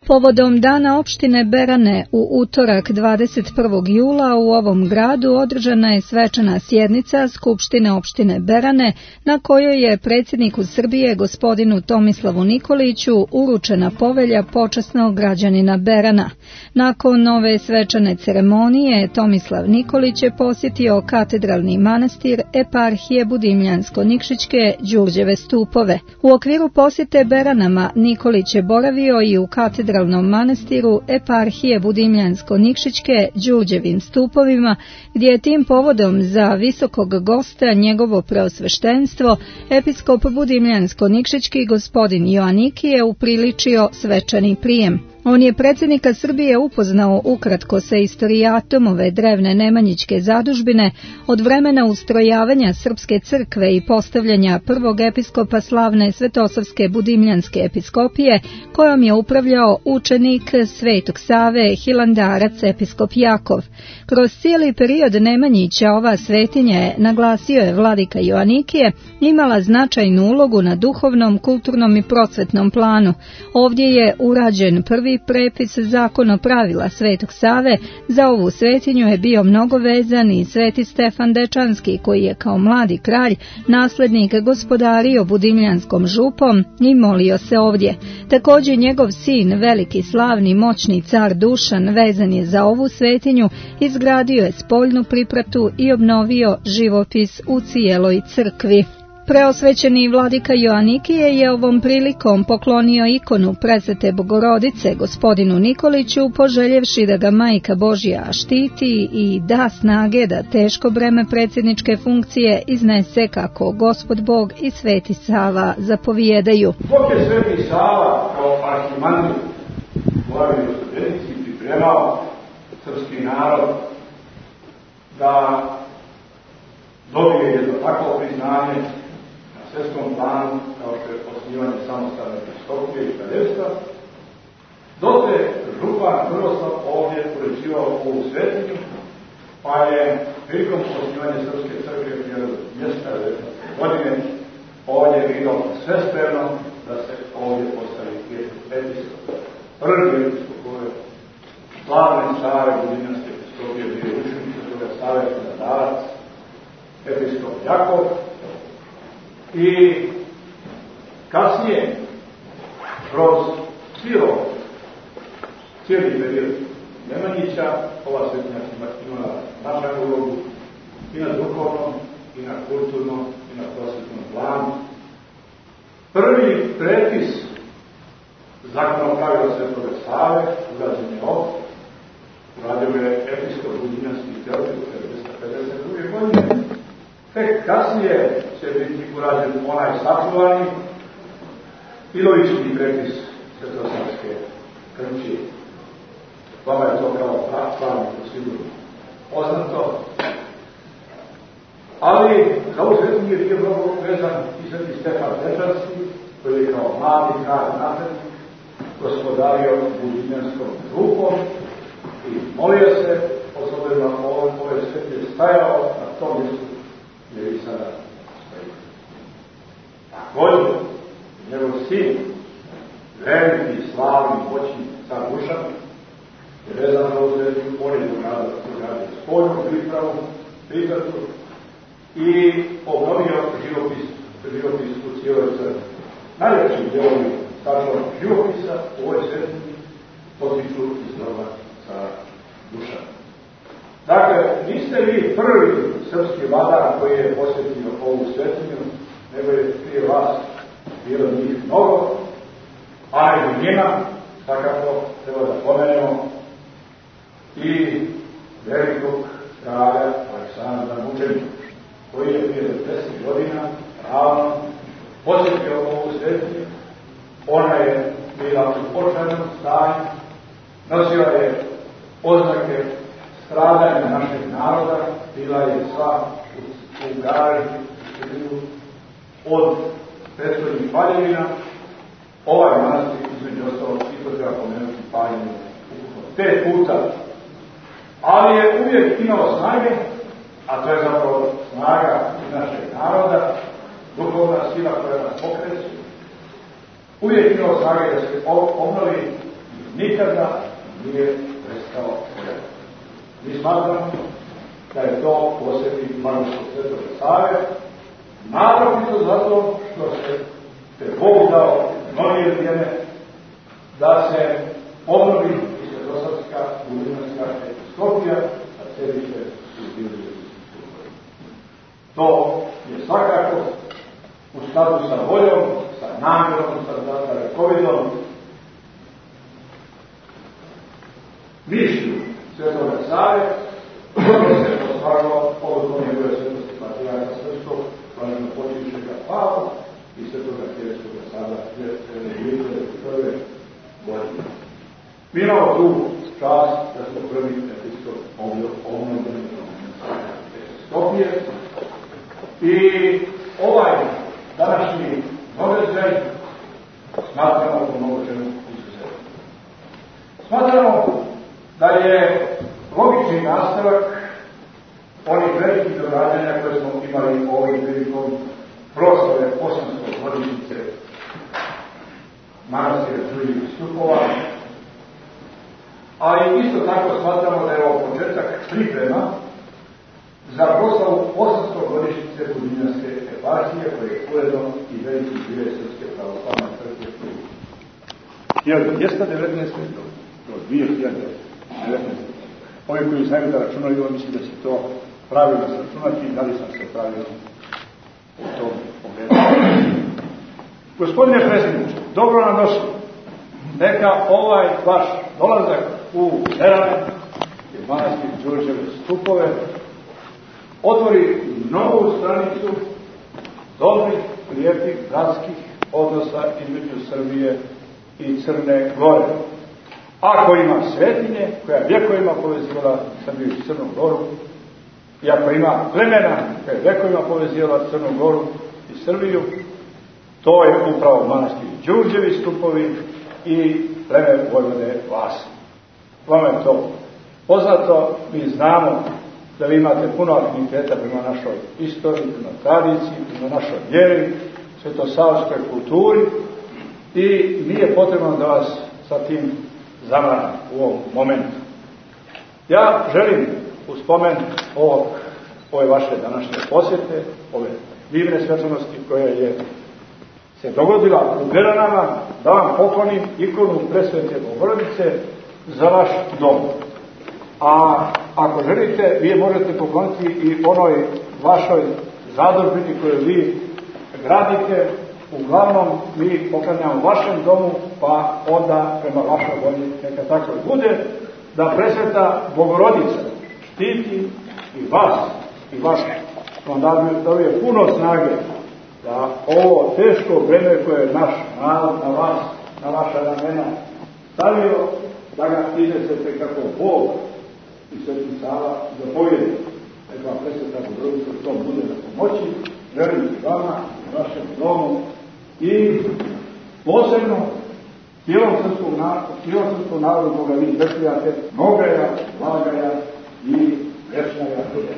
Povodom Dana opštine Berane u utorak 21. jula u ovom gradu održana je svečana sjednica Skupštine opštine Berane na kojoj je predsjedniku Srbije gospodinu Tomislavu Nikoliću uručena povelja počasnog građanina Berana. Nakon ove svečane ceremonije Tomislav Nikolić je posjetio katedralni manastir eparhije Budimljansko-Nikšićke Đurđeve stupove. U okviru posjete Beranama Nikolić je boravio i u katedralnom manastiru eparhije Budimljansko-Nikšićke Đurđevim stupovima, gdje je tim povodom za visokog gosta njegovo preosveštenstvo episkop Budimljansko-Nikšićki gospodin Joanikije upriličio svečani prijem. On je predsjednika Srbije upoznao ukratko sa istorijatom ove drevne nemanjićke zadužbine od vremena ustrojavanja Srpske crkve i postavljanja prvog episkopa slavne Svetosavske Budimljanske episkopije, kojom je upravljao učenik Svetog Save Hilandarac episkop Jakov. Kroz cijeli period Nemanjića ova svetinja je, naglasio je vladika Joanikije, imala značajnu ulogu na duhovnom, kulturnom i prosvetnom planu. Ovdje je urađen prvi prepis zakonopravila Svetog Save. Za ovu svetinju je bio mnogo vezan i Sveti Stefan Dečanski, koji je kao mladi kralj, naslednik, gospodario Budimljanskom župom i molio se ovdje. Također njegov sin, veliki slavni moćni car Dušan, vezan je za ovu svetinju, izgradio je spoljnu pripratu i obnovio živopis u cijeloj crkvi. Preosvećeni vladika Joanikije je ovom prilikom poklonio ikonu Presvete Bogorodice gospodinu Nikoliću, poželjevši da ga Majka Božja štiti i da snage da teško breme predsjedničke funkcije iznese kako Gospod Bog i Sveti Sava zapovijedaju. Dok je Sveti Sava kao arhimandir boravio u Studenici i pripremao srpski narod da dobije jedno takvo priznanje svjetskom planu, kao što je osnivanje samostalne episkopije i kraljevstva, dok je župan Prvoslav ovdje uređivao ovu svetinju, pa je prilikom osnivanja Srpske crkve prije mjesta godine ovdje bilo sve spremno da se ovdje postavi episkop. Prvi episkop ove slavne stare Budimljanske episkopije bio učenik Svetoga Save Hilandarac, episkop Jakov. I kasnije, kroz cijeli period Nemanjića, ova svetinja imala značajnu ulogu i na duhovnom, i na kulturnom, i na prosvetnom planu. Prvi prepis zakonopravila Svetoga Save urađen je ovdje. Uradio je episkop Budimljanski Teofil 1952. godine. Tek kasnije će biti urađen onaj sačuvani Ilovički prepis Svetosavske krčije. Vama je to kao pravnik sigurno poznato. Ali za ovu svetinju je bio mnogo vezan i Sveti Stefan Dečanski, koji je kao mladi kralj naslednik gospodario Budimljanskom župom i molio se, osobno ove svetinje stajao na tom mjestu gdje i sada stoji. Također, njegov sin, veliki, slavni, moćni car Dušan, je vezan za ovu svetinju, on je dogradio spoljnu pripratu i obnovio živopis u cijeloj crkvi. Najveći dijelovi sačuvanog živopisa u ovoj svetinji potiču iz doba cara Dušana. Dakle, niste vi prvi srpski vladar koji je posjetio ovu svetinju, nego je prije vas bilo njih mnogo, a među njima, svakako, treba da pomenemo i velikog kralja Aleksandra Mučenika, koji je prije 10 godina ravno posjetio ovu svetinju. Ona je bila u očajnom stanju, nosila je oznake stradanja našeg naroda, bila je sva u gari od prethodnih paljevina. Ovaj manastir, između ostalog, i to treba pomenuti, paljenje ukupno 5 puta. Ali je uvijek imao snage, a to je zapravo snaga našeg naroda, duhovna sila koja nas pokreće. Uvijek imao snage da se obnovi nikada nije prestao gledati. Mi smatramo da je to posebni manastir Svetog Save, naravno zato što se Bog dao novije vrijeme da se obnovi i Svetosavska budinarska episkopija, a sedište u Bibliji. To je svakako u skladu sa voljom, sa namjerom, sa rekovidom, mišlju Svetoga Save, koje se ostvarilo odlukom njegove svetosti patrijarha srpskog, blaženo počivšega Pavla i Svetoga Srpskoga sada prve godine. Mi imamo tu čast da smo prvi episkop obnovljeni episkopije i ovaj današnji događaj smatramo po mnogo čemu izuzetno. Smatramo da je logični nastavak onih velikih događanja koje smo imali ovim prilikom proslave 800 godišnjice manastira Đurđevih stupova, ali isto tako smatramo da je ovo početak priprema za proslavu 800 godišnjice Budinarske eparhije, koje je uredno i veliki žire Srpske pravoslavne crkve. 1219. do 2019. Ovi koji znaju da računaju, mislim da će to pravilno sračunati, da li sam se pravilno u tom pogledu. Gospodine predsjedniče, dobro nam došli. Neka ovaj vaš dolazak u Berane i manastir Đurđeve stupove otvori novu stranicu dobrih, lijepih, bratskih odnosa između Srbije i Crne Gore. Ako ima svetinje koja vjekovima povezivala Srbiju i Crnu Goru, i ako ima plemena koja vjekovima povezivala Crnu Goru i Srbiju, to je upravo manastir Đurđevi stupovi i pleme Vojvode Vlasi. Vama je to poznato, mi znamo da vi imate puno afiniteta prema našoj istoriji, prema tradiciji, prema našoj vjeri, svetosavskoj kulturi i nije potrebno da vas sa tim zamranim u ovom momentu. Ja želim u spomen ove vaše današnje posjete, ove divne svečanosti koje je se dogodila u Beranama, da vam poklonim ikonu Presvete Bogorodice za vaš dom. A ako želite, vi možete pokloniti i onoj vašoj zadružbini koju vi gradite. Uglavnom, mi poklanjamo vašem domu, pa onda prema vašoj volji neka tako bude, da Presveta Bogorodica štiti i vas i vaš vam dobije puno snage da ovo teško breme koje je naš narod na vas, na vaša ramena stavio, da ga iznesete kako Bog i Sveti Sava zapovjedi. Neka vam Presveta Bogorodica to bude na pomoći, želim i vama, i vašem domu i posebno cijelom srpskom narodu koga vi predstavljate, mnogaja, blagaja i vječnaja